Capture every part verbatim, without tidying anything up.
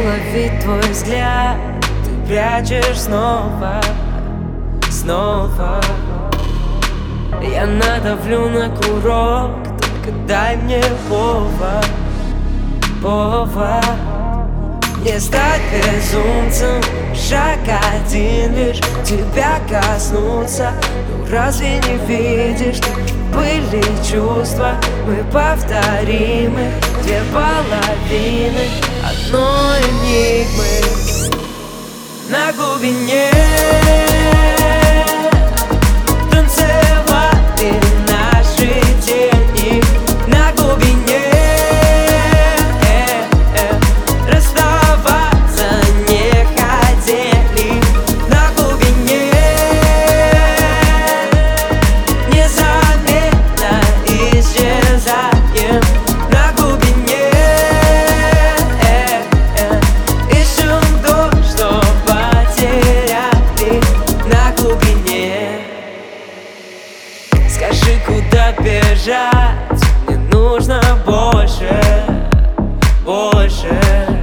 уловить твой взгляд, ты прячешь снова, снова. Я надавлю на курок, только дай мне повод, повод. Не стать безумцем, шаг один лишь тебя коснуться. Ну разве не видишь, были чувства, мы повторимы, две половины одной энигмы. На глубине танцевали наши тени, на глубине скажи, куда бежать, мне нужно больше, больше.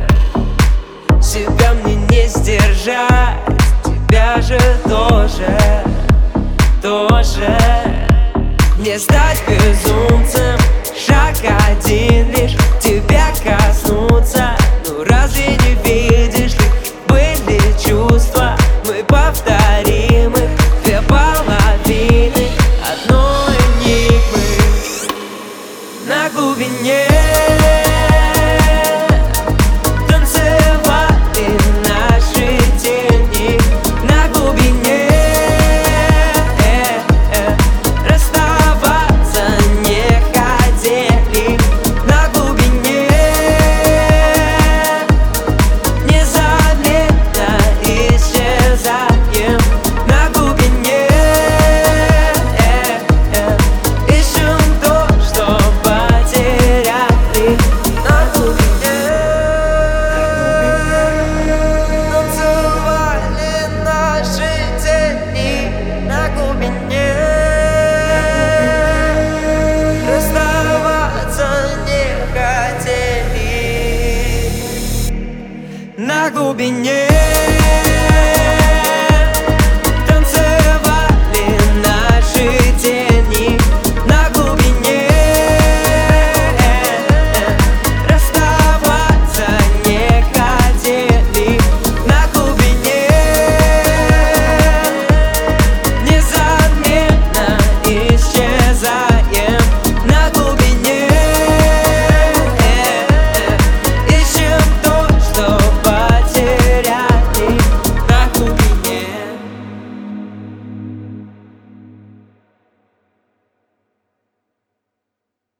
Себя мне не сдержать, тебя же тоже, тоже. Не стать безумцем, шаг один лишь тебя коснуться. Ну разве не видишь, ли были чувства, мы повторимы, две половины одной энигмы. На глубине танцевали наши тени, на глубине расставаться не хотели, на глубине незаметно исчезаем, на глубине ищем то, что потеряли. На глубине танцевали наши тени, на глубине расставаться не хотели, на глубине